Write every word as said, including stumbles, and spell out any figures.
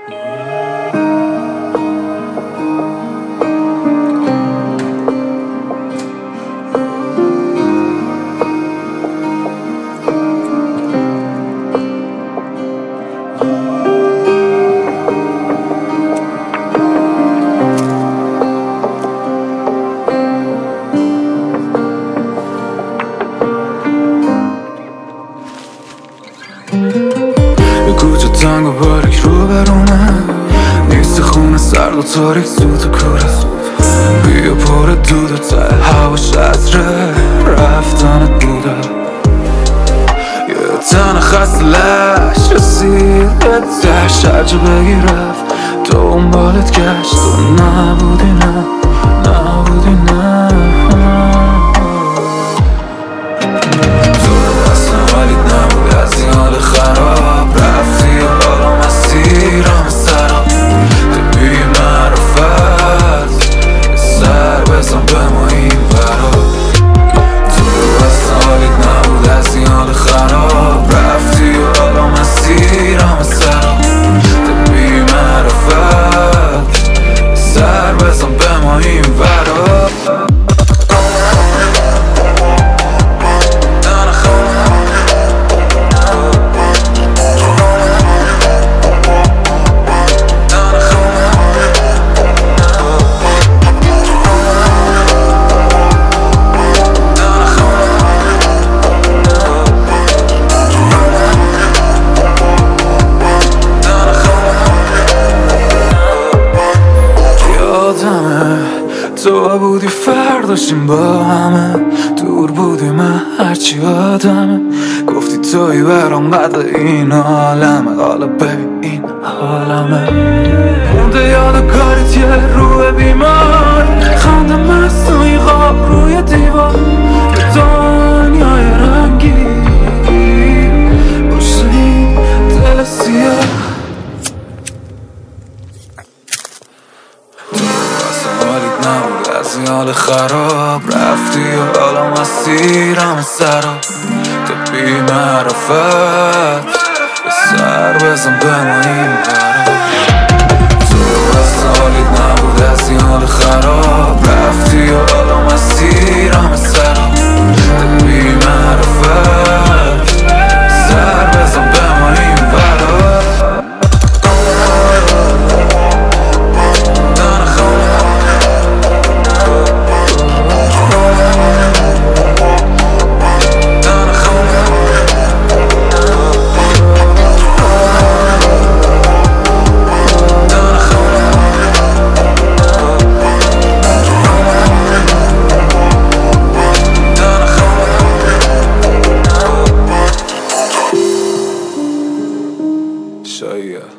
یه کوچه تنگ و باریک رو برونه، نیست خونه سرد و تاریک زود و کوره. بیا پر دود و ته هواش عطره رفتنت بوده. یه تن خسته لش رسید به ته شرجه بگی رفت دنبالت گشت و نبودی نه نبودی نه تو دستم ولی نبود از این حال خراب رفتی و حالا مسیرم سراب تو بی معرفت سر بزن به ما این ورا. تو دستم ولی نبود از این حال خراب رفتی و حالا مسیرم سراب تو بی معرفت سر بزن به ما این ورا. تو بودی فرداشیم با همه دور بودی من هرچی آدمه گفتی توی برام قدر این عالمه حالا ببین این عالمه مونده یادگاریت یه روح بیمار خنده مصنوعی خواب روی دیوار به دنیای رنگی پشت این دل سیاه. نبود از این حال خراب رفتی و حالا مسیرم سراب تو بی معرفت سر بزن به ما این ورا. تو از حالیت نبود از این حال خراب رفتی و حالا مسیرم سراب تو بی معرفت سر بزن به ما این ورا. So yeah.